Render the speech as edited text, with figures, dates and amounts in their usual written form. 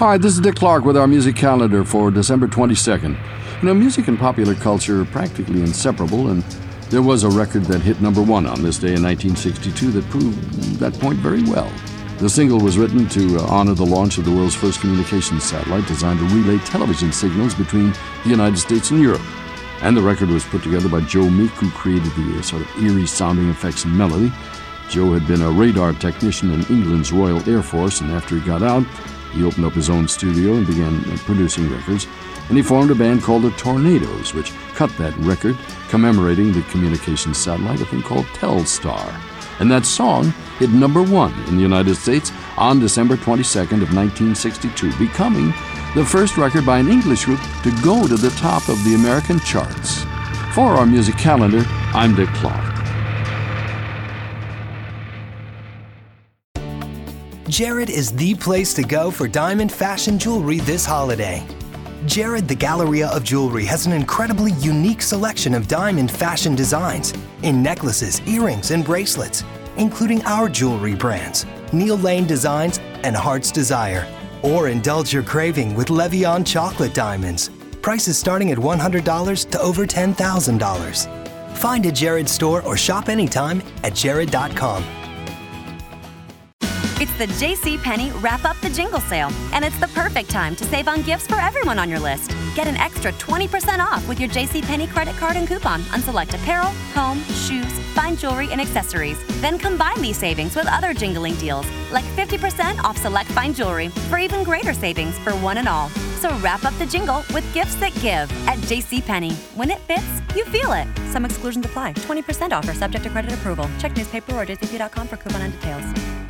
Hi, this is Dick Clark with our music calendar for December 22nd. Music and popular culture are practically inseparable, and there was a record that hit number one on this day in 1962 that proved that point very well. The single was written to honor the launch of the world's first communications satellite designed to relay television signals between the United States and Europe. And the record was put together by Joe Meek, who created the sort of eerie sounding effects and melody. Joe had been a radar technician in England's Royal Air Force, and after he got out, he opened up his own studio and began producing records. And he formed a band called the Tornadoes, which cut that record, commemorating the communications satellite, a thing called Telstar. And that song hit number one in the United States on December 22nd of 1962, becoming the first record by an English group to go to the top of the American charts. For our music calendar, I'm Dick Clark. Jared is the place to go for diamond fashion jewelry this holiday. Jared the Galleria of Jewelry has an incredibly unique selection of diamond fashion designs in necklaces, earrings, and bracelets, including our jewelry brands, Neil Lane Designs and Heart's Desire. Or indulge your craving with Levion chocolate diamonds. Prices starting at $100 to over $10,000. Find a Jared store or shop anytime at jared.com. It's the JCPenney Wrap Up the Jingle Sale, and it's the perfect time to save on gifts for everyone on your list. Get an extra 20% off with your JCPenney credit card and coupon on select apparel, home, shoes, fine jewelry, and accessories. Then combine these savings with other jingling deals, like 50% off select fine jewelry for even greater savings for one and all. So wrap up the jingle with gifts that give at JCPenney. When it fits, you feel it. Some exclusions apply. 20% offer subject to credit approval. Check newspaper or jcp.com for coupon and details.